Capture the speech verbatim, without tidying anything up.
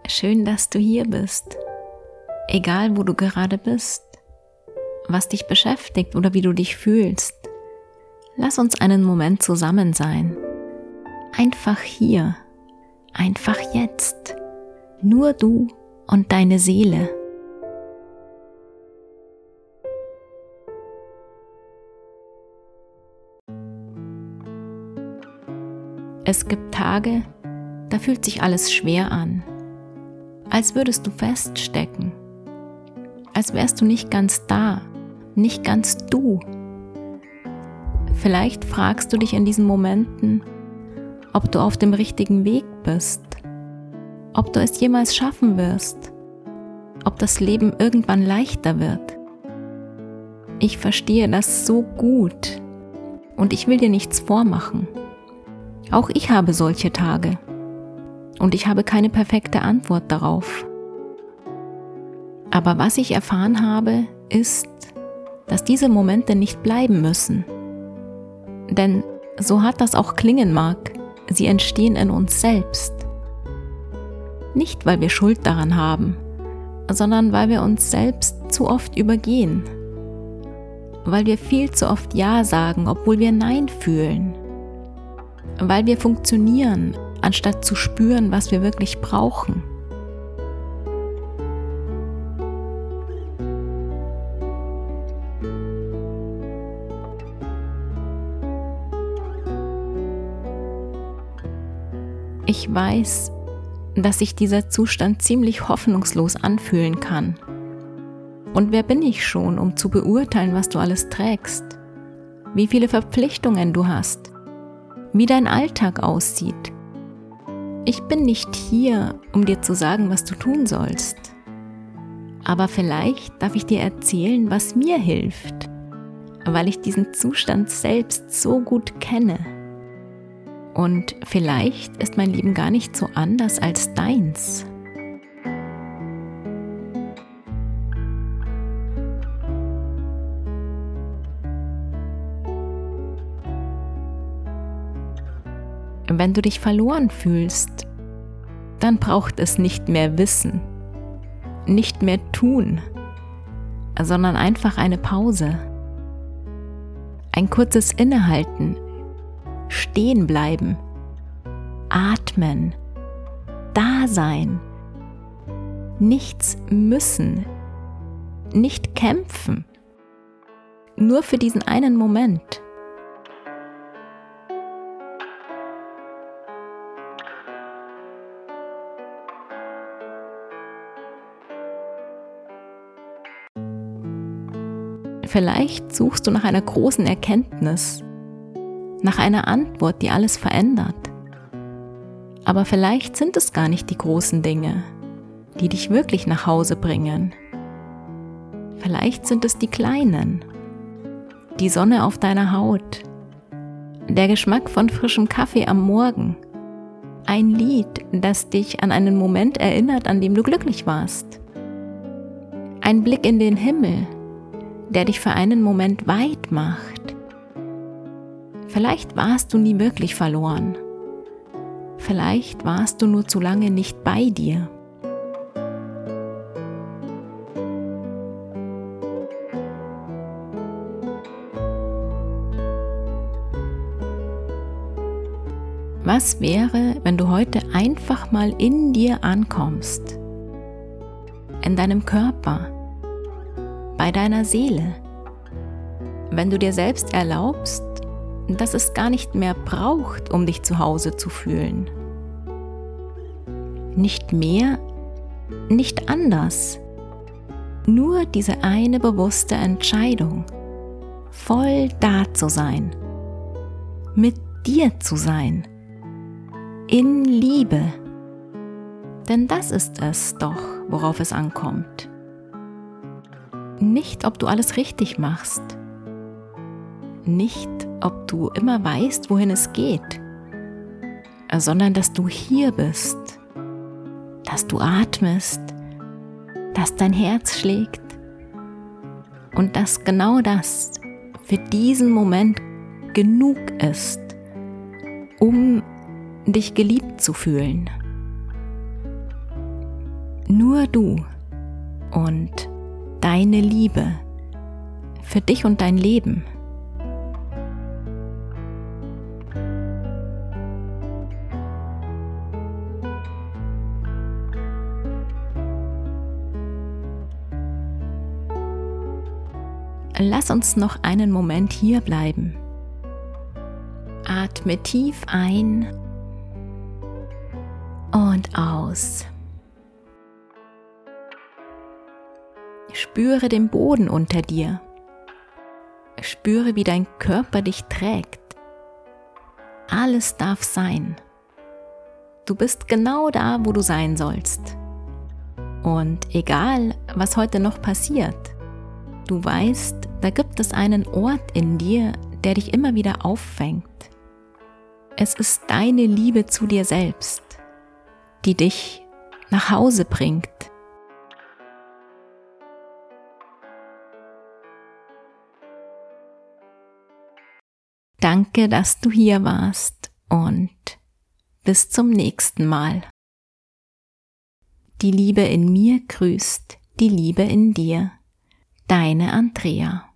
Schön, dass du hier bist. Egal, wo du gerade bist, was dich beschäftigt oder wie du dich fühlst. Lass uns einen Moment zusammen sein. Einfach hier, einfach jetzt. Nur du und deine Seele. Es gibt Tage, da fühlt sich alles schwer an, als würdest du feststecken, als wärst du nicht ganz da, nicht ganz du. Vielleicht fragst du dich in diesen Momenten, ob du auf dem richtigen Weg bist, ob du es jemals schaffen wirst, ob das Leben irgendwann leichter wird. Ich verstehe das so gut und ich will dir nichts vormachen. Auch ich habe solche Tage und ich habe keine perfekte Antwort darauf. Aber was ich erfahren habe, ist, dass diese Momente nicht bleiben müssen. Denn so hart das auch klingen mag, sie entstehen in uns selbst. Nicht, weil wir Schuld daran haben, sondern weil wir uns selbst zu oft übergehen. Weil wir viel zu oft Ja sagen, obwohl wir Nein fühlen. Weil wir funktionieren, anstatt zu spüren, was wir wirklich brauchen. Ich weiß, dass sich dieser Zustand ziemlich hoffnungslos anfühlen kann. Und wer bin ich schon, um zu beurteilen, was du alles trägst? Wie viele Verpflichtungen du hast? Wie dein Alltag aussieht. Ich bin nicht hier, um dir zu sagen, was du tun sollst. Aber vielleicht darf ich dir erzählen, was mir hilft, weil ich diesen Zustand selbst so gut kenne. Und vielleicht ist mein Leben gar nicht so anders als deins. Wenn du dich verloren fühlst, dann braucht es nicht mehr Wissen, nicht mehr Tun, sondern einfach eine Pause. Ein kurzes Innehalten, stehen bleiben, atmen, da sein, nichts müssen, nicht kämpfen, nur für diesen einen Moment. Vielleicht suchst du nach einer großen Erkenntnis, nach einer Antwort, die alles verändert. Aber vielleicht sind es gar nicht die großen Dinge, die dich wirklich nach Hause bringen. Vielleicht sind es die kleinen, die Sonne auf deiner Haut, der Geschmack von frischem Kaffee am Morgen, ein Lied, das dich an einen Moment erinnert, an dem du glücklich warst, ein Blick in den Himmel, der dich für einen Moment weit macht. Vielleicht warst du nie wirklich verloren. Vielleicht warst du nur zu lange nicht bei dir. Was wäre, wenn du heute einfach mal in dir ankommst? In deinem Körper? Bei deiner Seele, wenn du dir selbst erlaubst, dass es gar nicht mehr braucht, um dich zu Hause zu fühlen. Nicht mehr, nicht anders. Nur diese eine bewusste Entscheidung, voll da zu sein, mit dir zu sein, in Liebe. Denn das ist es doch, worauf es ankommt. Nicht, ob du alles richtig machst. Nicht, ob du immer weißt, wohin es geht. Sondern, dass du hier bist. Dass du atmest. Dass dein Herz schlägt. Und dass genau das für diesen Moment genug ist, um dich geliebt zu fühlen. Nur du und deine Liebe für dich und dein Leben. Lass uns noch einen Moment hier bleiben. Atme tief ein und aus. Spüre den Boden unter dir. Spüre, wie dein Körper dich trägt. Alles darf sein. Du bist genau da, wo du sein sollst. Und egal, was heute noch passiert, du weißt, da gibt es einen Ort in dir, der dich immer wieder auffängt. Es ist deine Liebe zu dir selbst, die dich nach Hause bringt. Danke, dass du hier warst und bis zum nächsten Mal. Die Liebe in mir grüßt die Liebe in dir. Deine Andrea.